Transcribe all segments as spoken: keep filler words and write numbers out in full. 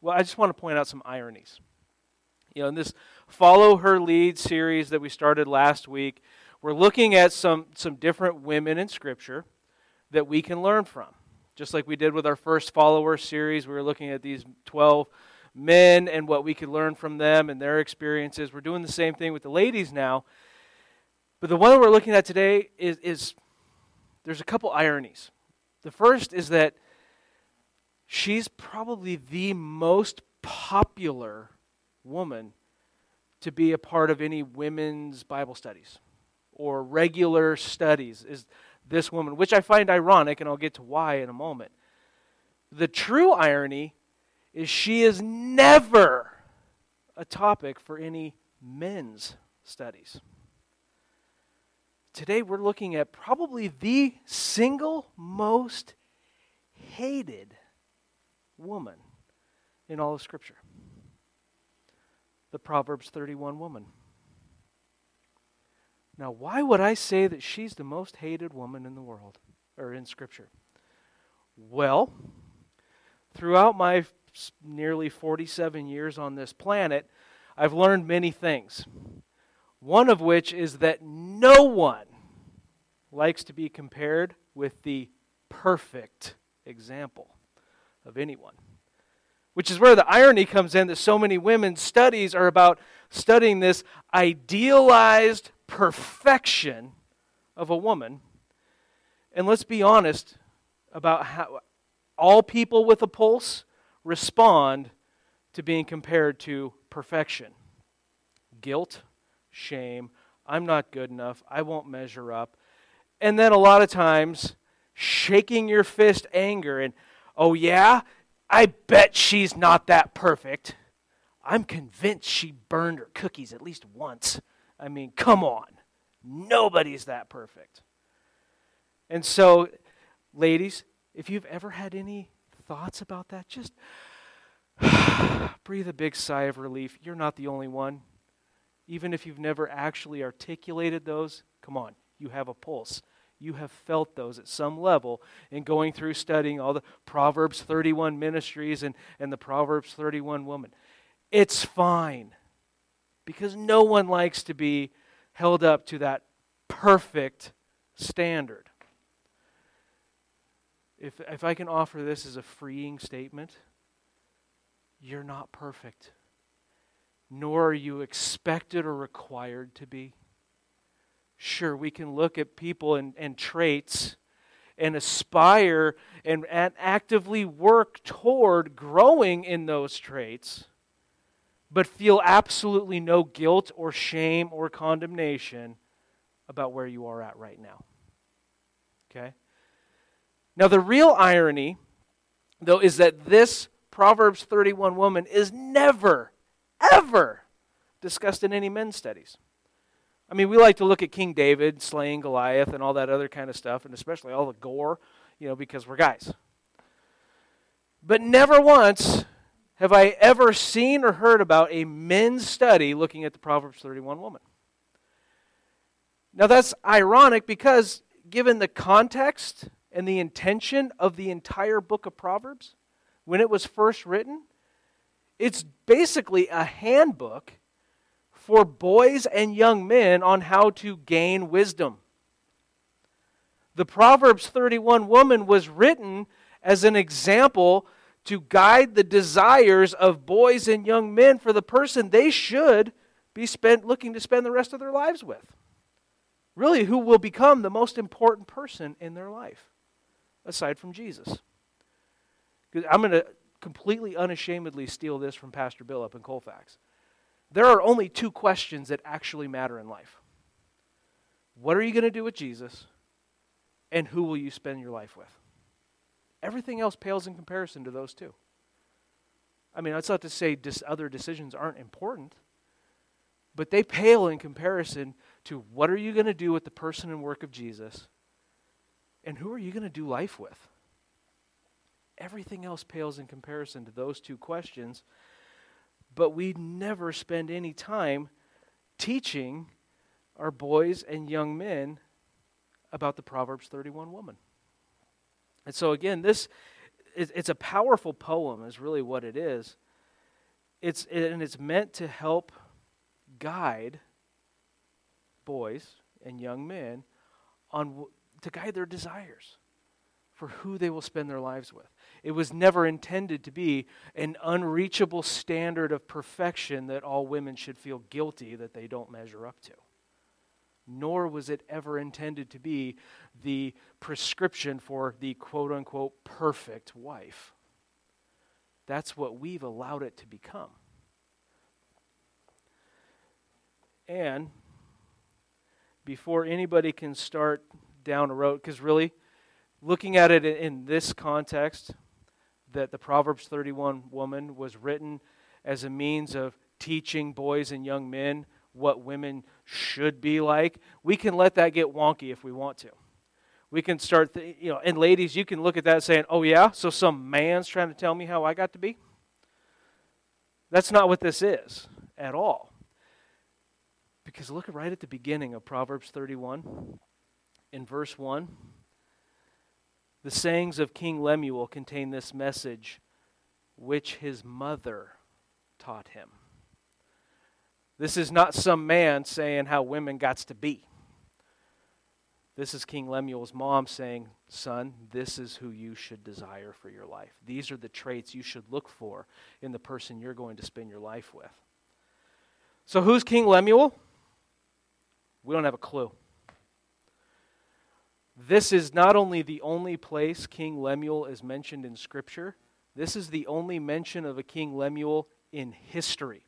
Well, I just want to point out some ironies. You know, in this Follow Her Lead series that we started last week, we're looking at some, some different women in Scripture that we can learn from. Just like we did with our first follower series, we were looking at these twelve men and what we could learn from them and their experiences. We're doing the same thing with the ladies now. But the one that we're looking at today is, is there's a couple ironies. The first is that she's probably the most popular woman to be a part of any women's Bible studies or regular studies, is this woman, which I find ironic, and I'll get to why in a moment. The true irony is she is never a topic for any men's studies. Today we're looking at probably the single most hated woman in all of Scripture. The Proverbs thirty-one woman. Now, why would I say that she's the most hated woman in the world, or in Scripture? Well, throughout my nearly forty-seven years on this planet, I've learned many things. One of which is that no one likes to be compared with the perfect example of anyone. Which is where the irony comes in, that so many women's studies are about studying this idealized perfection of a woman. And let's be honest about how all people with a pulse respond to being compared to perfection. Guilt, shame, I'm not good enough, I won't measure up. And then a lot of times, shaking your fist anger and, oh yeah, I bet she's not that perfect. I'm convinced she burned her cookies at least once. I mean, come on. Nobody's that perfect. And so, ladies, if you've ever had any thoughts about that, just breathe a big sigh of relief. You're not the only one. Even if you've never actually articulated those, come on, you have a pulse. You have felt those at some level in going through studying all the Proverbs thirty-one ministries and, and the Proverbs thirty-one woman. It's fine, because no one likes to be held up to that perfect standard. If, if I can offer this as a freeing statement, you're not perfect, nor are you expected or required to be. Sure, we can look at people and, and traits and aspire and, and actively work toward growing in those traits, but feel absolutely no guilt or shame or condemnation about where you are at right now. Okay? Now, the real irony, though, is that this Proverbs thirty-one woman is never, ever discussed in any men's studies. I mean, we like to look at King David slaying Goliath and all that other kind of stuff, and especially all the gore, you know, because we're guys. But never once have I ever seen or heard about a men's study looking at the Proverbs thirty-one woman. Now that's ironic because given the context and the intention of the entire book of Proverbs, when it was first written, it's basically a handbook for boys and young men on how to gain wisdom. The Proverbs thirty-one woman was written as an example to guide the desires of boys and young men for the person they should be spent looking to spend the rest of their lives with. Really, who will become the most important person in their life, aside from Jesus. I'm going to completely unashamedly steal this from Pastor Bill up in Colfax. There are only two questions that actually matter in life. What are you going to do with Jesus? And who will you spend your life with? Everything else pales in comparison to those two. I mean, that's not to say dis- other decisions aren't important, but they pale in comparison to what are you going to do with the person and work of Jesus, and who are you going to do life with? Everything else pales in comparison to those two questions. But we never spend any time teaching our boys and young men about the Proverbs thirty-one woman. And so again, this it's a powerful poem is really what it is. It's and it's meant to help guide boys and young men on to guide their desires for who they will spend their lives with. It was never intended to be an unreachable standard of perfection that all women should feel guilty that they don't measure up to. Nor was it ever intended to be the prescription for the quote-unquote perfect wife. That's what we've allowed it to become. And before anybody can start down a road, because really, looking at it in this context, that the Proverbs thirty-one woman was written as a means of teaching boys and young men what women should be like, we can let that get wonky if we want to. We can start, th- you know, and ladies, you can look at that saying, oh yeah, so some man's trying to tell me how I got to be? That's not what this is at all. Because look right at the beginning of Proverbs thirty-one, in verse one. The sayings of King Lemuel contain this message, which his mother taught him. This is not some man saying how women got to be. This is King Lemuel's mom saying, son, this is who you should desire for your life. These are the traits you should look for in the person you're going to spend your life with. So who's King Lemuel? We don't have a clue. This is not only the only place King Lemuel is mentioned in Scripture, this is the only mention of a King Lemuel in history.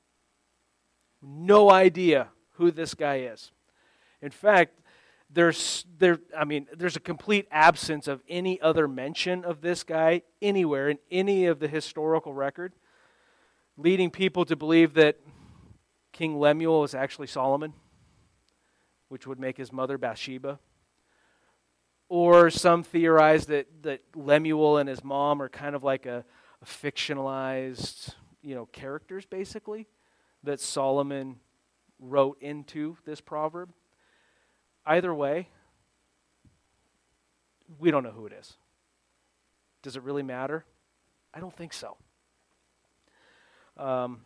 No idea who this guy is. In fact, there's there I mean, there's a complete absence of any other mention of this guy anywhere in any of the historical record, leading people to believe that King Lemuel is actually Solomon, which would make his mother Bathsheba. Or some theorize that, that Lemuel and his mom are kind of like a, a fictionalized, you know, characters, basically, that Solomon wrote into this proverb. Either way, we don't know who it is. Does it really matter? I don't think so. Um,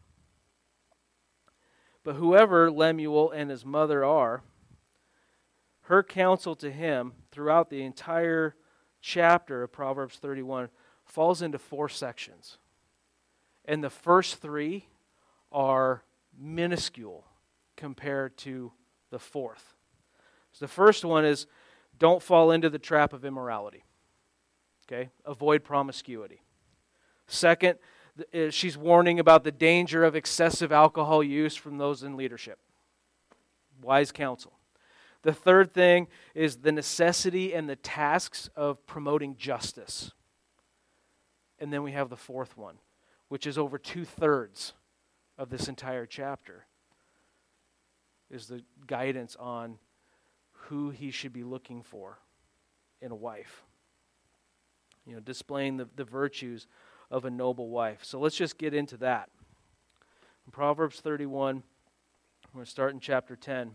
but whoever Lemuel and his mother are, her counsel to him throughout the entire chapter of Proverbs thirty-one falls into four sections. And the first three are minuscule compared to the fourth. So the first one is, don't fall into the trap of immorality. Okay? Avoid promiscuity. Second, she's warning about the danger of excessive alcohol use from those in leadership. Wise counsel. The third thing is the necessity and the tasks of promoting justice. And then we have the fourth one, which is over two-thirds of this entire chapter, is the guidance on who he should be looking for in a wife. You know, displaying the, the virtues of a noble wife. So let's just get into that. In Proverbs thirty-one, we're going to start in chapter ten.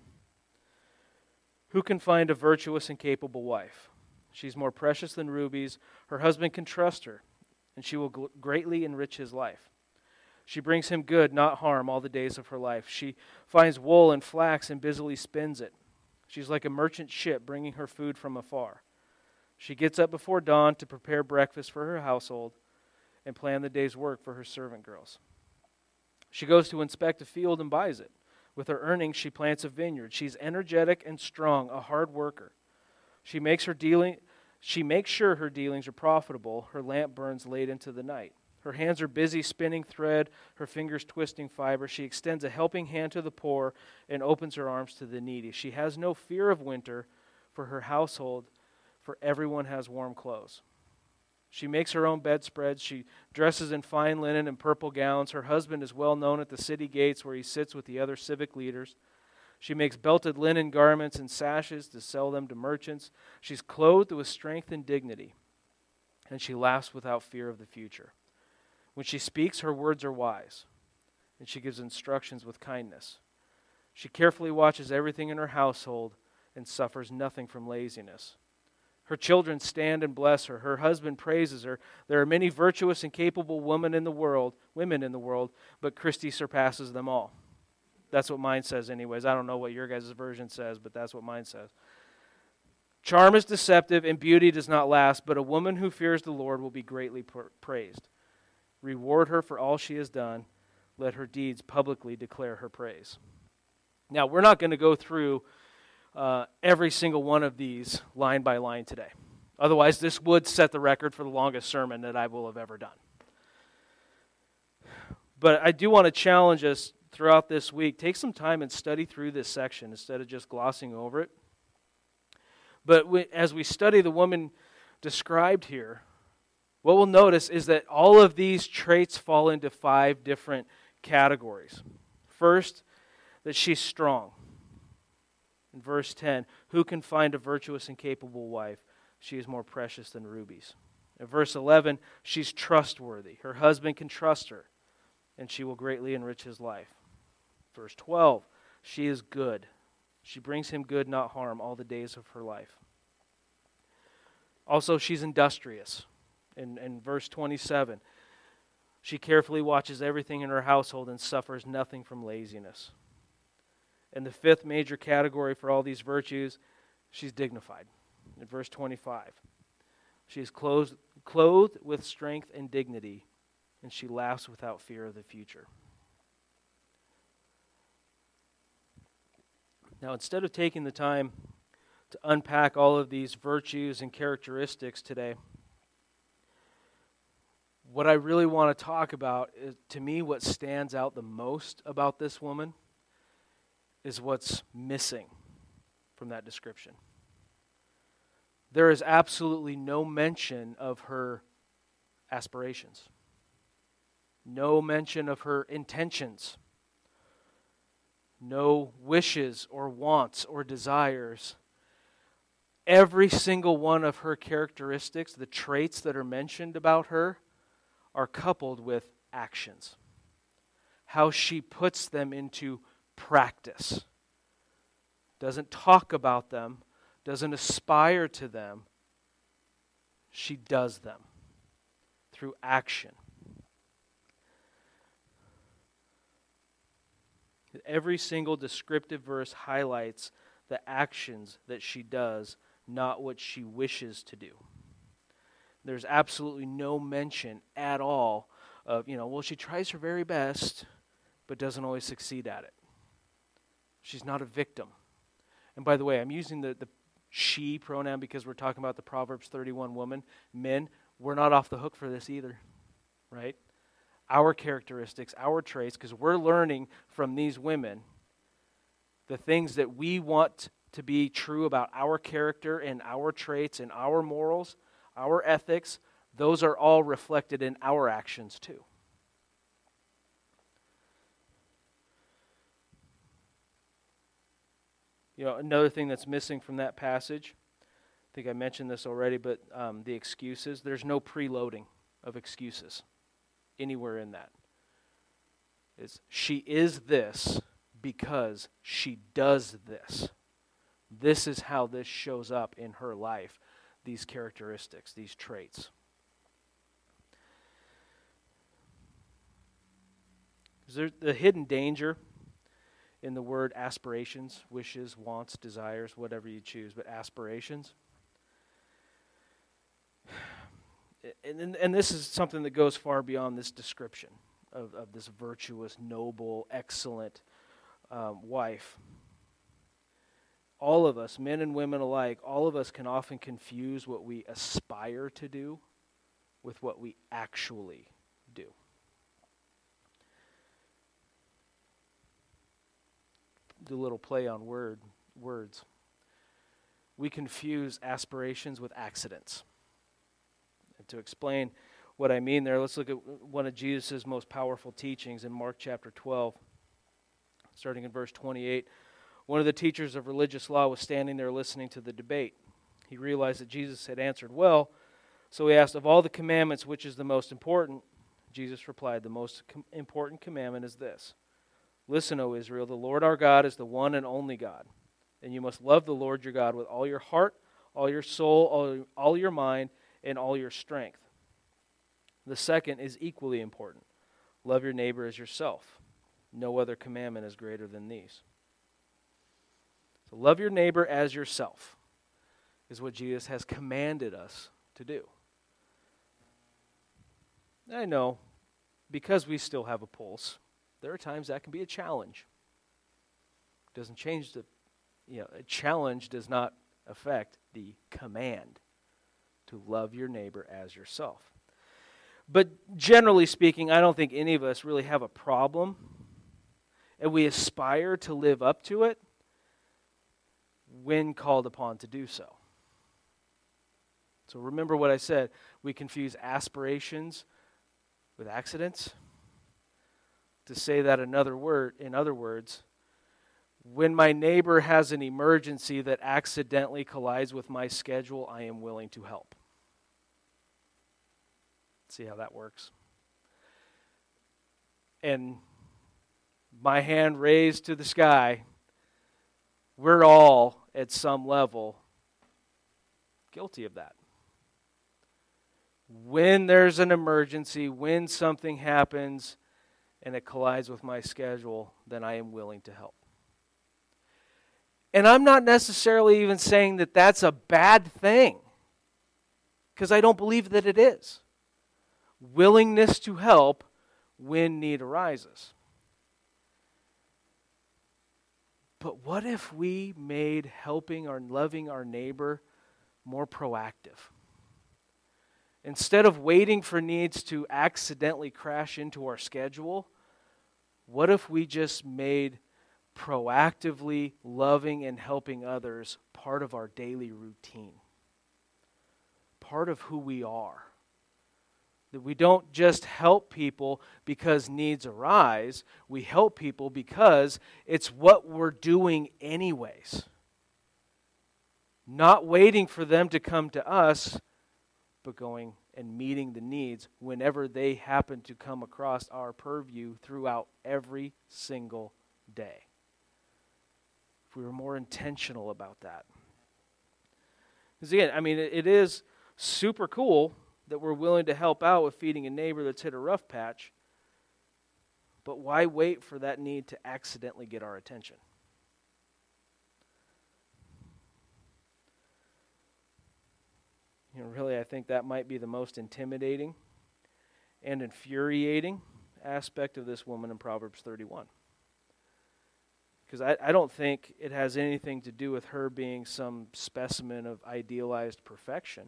Who can find a virtuous and capable wife? She's more precious than rubies. Her husband can trust her, and she will gl- greatly enrich his life. She brings him good, not harm, all the days of her life. She finds wool and flax and busily spins it. She's like a merchant ship bringing her food from afar. She gets up before dawn to prepare breakfast for her household and plan the day's work for her servant girls. She goes to inspect a field and buys it. With her earnings, she plants a vineyard. She's energetic and strong, a hard worker. She makes her dealing, she makes sure her dealings are profitable. Her lamp burns late into the night. Her hands are busy spinning thread, her fingers twisting fiber. She extends a helping hand to the poor and opens her arms to the needy. She has no fear of winter for her household, for everyone has warm clothes. She makes her own bedspreads. She dresses in fine linen and purple gowns. Her husband is well known at the city gates where he sits with the other civic leaders. She makes belted linen garments and sashes to sell them to merchants. She's clothed with strength and dignity, and she laughs without fear of the future. When she speaks, her words are wise, and she gives instructions with kindness. She carefully watches everything in her household and suffers nothing from laziness. Her children stand and bless her. Her husband praises her. There are many virtuous and capable women in the world, women in the world, but Christy surpasses them all. That's what mine says anyways. I don't know what your guys' version says, but that's what mine says. Charm is deceptive and beauty does not last, but a woman who fears the Lord will be greatly praised. Reward her for all she has done. Let her deeds publicly declare her praise. Now, we're not going to go through uh, every single one of these line by line today. Otherwise, this would set the record for the longest sermon that I will have ever done. But I do want to challenge us throughout this week. Take some time and study through this section instead of just glossing over it. But we, as we study the woman described here, what we'll notice is that all of these traits fall into five different categories. First, that she's strong. In verse ten, who can find a virtuous and capable wife? She is more precious than rubies. In verse eleven, she's trustworthy. Her husband can trust her, and she will greatly enrich his life. Verse twelve, she is good. She brings him good, not harm, all the days of her life. Also, she's industrious. In, in verse twenty-seven, she carefully watches everything in her household and suffers nothing from laziness. And the fifth major category for all these virtues, she's dignified. In verse twenty-five, she is clothed, clothed with strength and dignity, and she laughs without fear of the future. Now, instead of taking the time to unpack all of these virtues and characteristics today, what I really want to talk about is, to me, what stands out the most about this woman is what's missing from that description. There is absolutely no mention of her aspirations, no mention of her intentions, no wishes or wants or desires. Every single one of her characteristics, the traits that are mentioned about her, are coupled with actions. How she puts them into practice. Doesn't talk about them, doesn't aspire to them. She does them through action. Every single descriptive verse highlights the actions that she does, not what she wishes to do. There's absolutely no mention at all of, you know, well, she tries her very best, but doesn't always succeed at it. She's not a victim. And by the way, I'm using the, the she pronoun because we're talking about the Proverbs thirty-one woman. Men, we're not off the hook for this either, right? Our characteristics, our traits, because we're learning from these women the things that we want to be true about our character and our traits and our morals, our ethics. Those are all reflected in our actions too. You know, another thing that's missing from that passage, I think I mentioned this already, but um, the excuses. There's no preloading of excuses anywhere in that. It's, she is this because she does this. This is how this shows up in her life, these characteristics, these traits. Is there the hidden danger in the word aspirations, wishes, wants, desires, whatever you choose, but aspirations? And, and this is something that goes far beyond this description of, of this virtuous, noble, excellent um, wife. All of us, men and women alike, all of us can often confuse what we aspire to do with what we actually do. Do a little play on word words. We confuse aspirations with accidents. And to explain what I mean there, let's look at one of Jesus' most powerful teachings in Mark chapter twelve, starting in verse twenty-eight. One of the teachers of religious law was standing there listening to the debate. He realized that Jesus had answered well, so he asked, of all the commandments, which is the most important? Jesus replied, the most com- important commandment is this. Listen, O Israel, the Lord our God is the one and only God, and you must love the Lord your God with all your heart, all your soul, all, all your mind, and all your strength. The second is equally important. Love your neighbor as yourself. No other commandment is greater than these. So love your neighbor as yourself is what Jesus has commanded us to do. I know, because we still have a pulse, there are times that can be a challenge. It doesn't change the, you know, a challenge does not affect the command to love your neighbor as yourself. But generally speaking, I don't think any of us really have a problem, and we aspire to live up to it when called upon to do so. So remember what I said, we confuse aspirations with accidents. To say that another word, in other words, when my neighbor has an emergency that accidentally collides with my schedule, I am willing to help. See how that works? And my hand raised to the sky, we're all at some level guilty of that. When there's an emergency, when something happens and it collides with my schedule, then I am willing to help. And I'm not necessarily even saying that that's a bad thing, because I don't believe that it is. Willingness to help when need arises. But what if we made helping or loving our neighbor more proactive? Instead of waiting for needs to accidentally crash into our schedule, what if we just made proactively loving and helping others part of our daily routine? Part of who we are. That we don't just help people because needs arise, we help people because it's what we're doing anyways. Not waiting for them to come to us, but going and meeting the needs whenever they happen to come across our purview throughout every single day. If we were more intentional about that. Because again, I mean, it, it is super cool that we're willing to help out with feeding a neighbor that's hit a rough patch, but why wait for that need to accidentally get our attention? You know, really, I think that might be the most intimidating and infuriating aspect of this woman in Proverbs thirty-one. Because I, I don't think it has anything to do with her being some specimen of idealized perfection.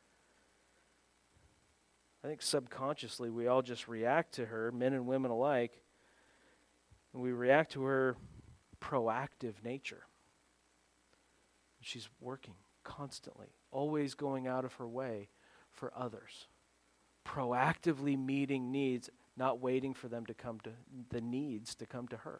I think subconsciously we all just react to her, men and women alike, and we react to her proactive nature. She's working constantly, always going out of her way for others, proactively meeting needs, not waiting for them to come to the needs to come to her.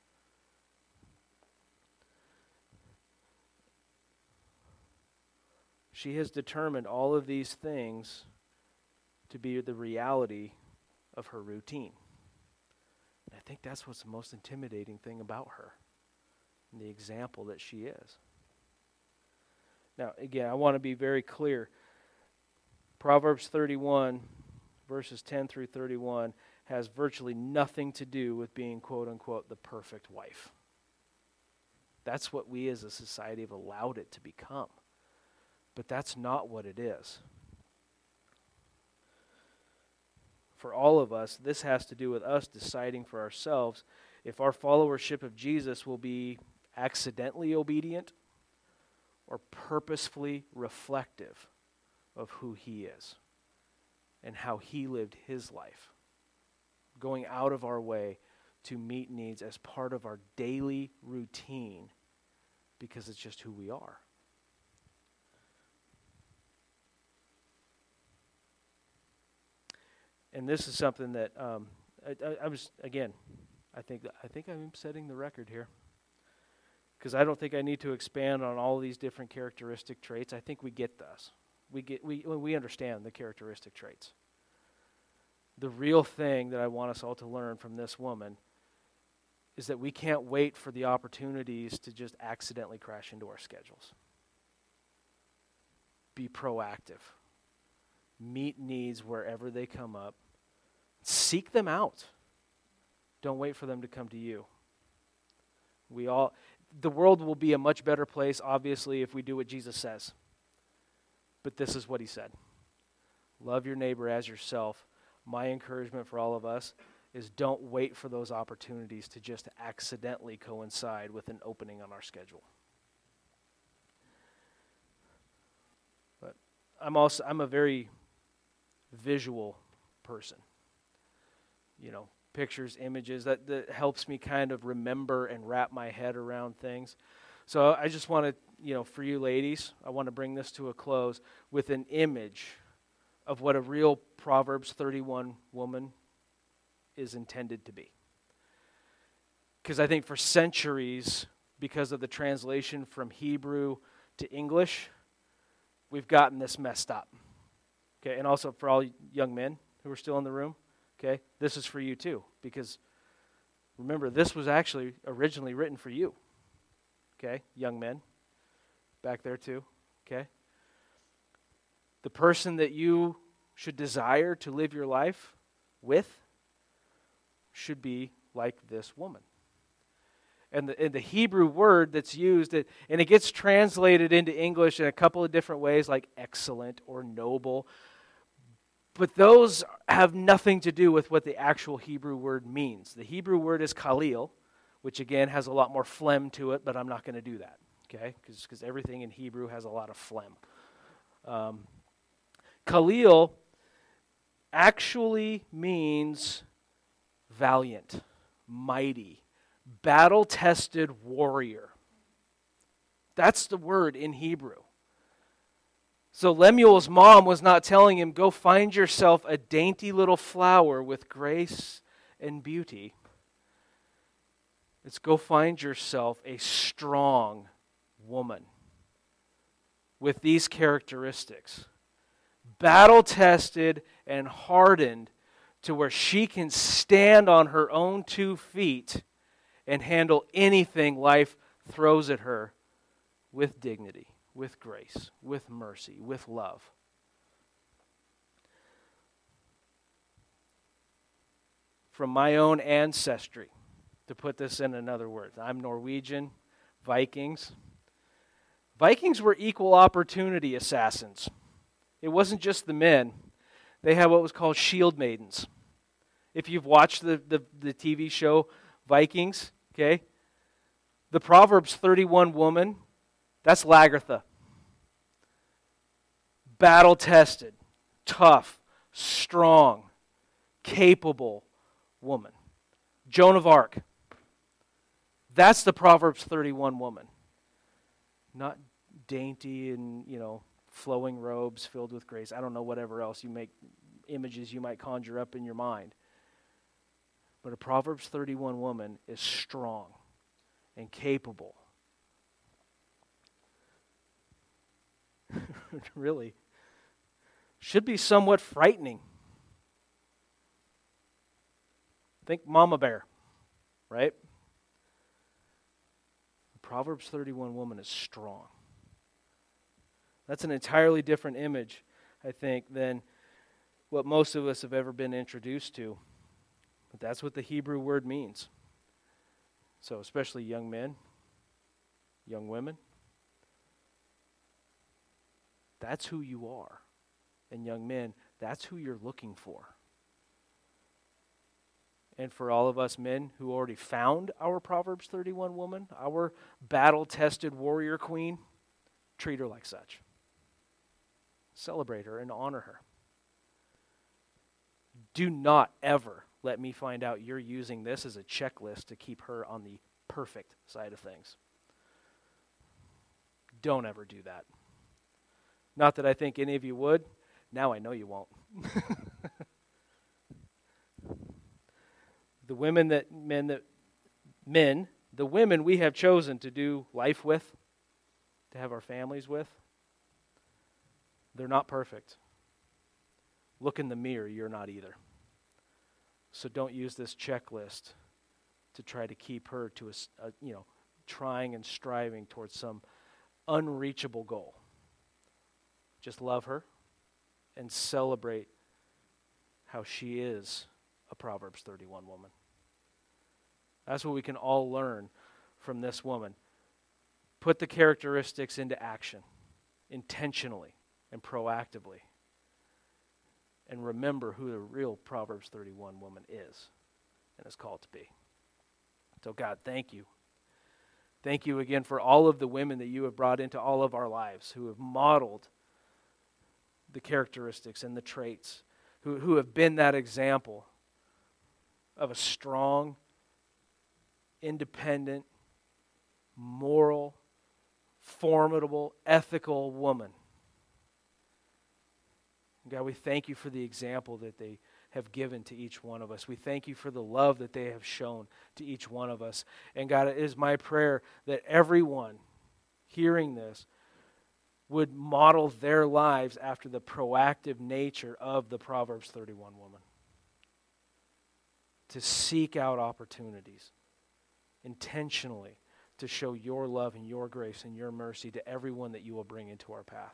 She has determined all of these things to be the reality of her routine. And I think that's what's the most intimidating thing about her, and the example that she is. Now, again, I want to be very clear. Proverbs thirty-one, verses ten through thirty-one, has virtually nothing to do with being, quote unquote, the perfect wife. That's what we as a society have allowed it to become. But that's not what it is. For all of us, this has to do with us deciding for ourselves if our followership of Jesus will be accidentally obedient or purposefully reflective of who he is and how he lived his life, going out of our way to meet needs as part of our daily routine because it's just who we are. And this is something that um, I, I, I was, again, I think I think I'm setting the record here. Because I don't think I need to expand on all these different characteristic traits. I think we get this. We get we we understand the characteristic traits. The real thing that I want us all to learn from this woman is that we can't wait for the opportunities to just accidentally crash into our schedules. Be proactive. Meet needs wherever they come up. Seek them out. Don't wait for them to come to you. We all, the world will be a much better place, obviously, if we do what Jesus says. But this is what he said. Love your neighbor as yourself. My encouragement for all of us is don't wait for those opportunities to just accidentally coincide with an opening on our schedule. But I'm also I'm a very visual person. You know, pictures, images, that, that helps me kind of remember and wrap my head around things. So I just want to, you know, for you ladies, I want to bring this to a close with an image of what a real Proverbs thirty-one woman is intended to be. Because I think for centuries, because of the translation from Hebrew to English, we've gotten this messed up. Okay, and also for all young men who are still in the room, okay, this is for you too. Because remember, this was actually originally written for you. Okay, young men, back there too, okay? The person that you should desire to live your life with should be like this woman. And the, and the Hebrew word that's used, it, and it gets translated into English in a couple of different ways, like excellent or noble. But those have nothing to do with what the actual Hebrew word means. The Hebrew word is kalil, which again has a lot more phlegm to it, but I'm not going to do that, okay? Because everything in Hebrew has a lot of phlegm. Um, kalil actually means valiant, mighty, battle-tested warrior. That's the word in Hebrew. So Lemuel's mom was not telling him, go find yourself a dainty little flower with grace and beauty. It's go find yourself a strong woman with these characteristics. Battle-tested and hardened to where she can stand on her own two feet and handle anything life throws at her with dignity, with grace, with mercy, with love. From my own ancestry, to put this in another word, I'm Norwegian, Vikings. Vikings were equal opportunity assassins. It wasn't just the men. They had what was called shield maidens. If you've watched the, the, the T V show Vikings, okay, the Proverbs thirty-one woman, that's Lagertha. Battle-tested, tough, strong, capable woman. Joan of Arc. That's the Proverbs thirty-one woman. Not dainty and, you know, flowing robes filled with grace. I don't know whatever else you make, images you might conjure up in your mind. But a Proverbs thirty-one woman is strong and capable. Really. Should be somewhat frightening. Think Mama Bear, right? The Proverbs thirty-one woman is strong. That's an entirely different image, I think, than what most of us have ever been introduced to. But that's what the Hebrew word means. So especially young men, young women, that's who you are. And young men, that's who you're looking for. And for all of us men who already found our Proverbs thirty-one woman, our battle-tested warrior queen, treat her like such. Celebrate her and honor her. Do not ever let me find out you're using this as a checklist to keep her on the perfect side of things. Don't ever do that. Not that I think any of you would. Now I know you won't. The women that, men that, men, the women we have chosen to do life with, to have our families with, they're not perfect. Look in the mirror, you're not either. So don't use this checklist to try to keep her to a, a you know, trying and striving towards some unreachable goal. Just love her and celebrate how she is a Proverbs thirty-one woman. That's what we can all learn from this woman. Put the characteristics into action intentionally and proactively. And remember who the real Proverbs thirty-one woman is and is called to be. So God, thank you. Thank you again for all of the women that you have brought into all of our lives who have modeled the characteristics and the traits, who, who have been that example of a strong, independent, moral, formidable, ethical woman. God, we thank you for the example that they have given to each one of us. We thank you for the love that they have shown to each one of us. And God, it is my prayer that everyone hearing this would model their lives after the proactive nature of the Proverbs thirty-one woman. To seek out opportunities intentionally to show your love and your grace and your mercy to everyone that you will bring into our path.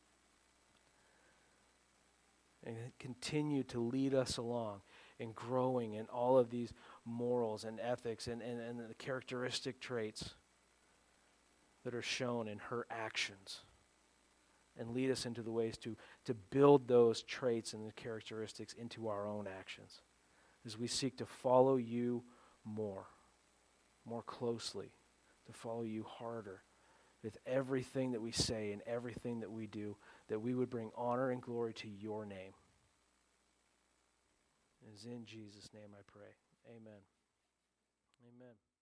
And continue to lead us along in growing in all of these morals and ethics and, and, and the characteristic traits that are shown in her actions. And lead us into the ways to, to build those traits and the characteristics into our own actions as we seek to follow you more, more closely, to follow you harder with everything that we say and everything that we do, that we would bring honor and glory to your name. It is in Jesus' name I pray. Amen. Amen.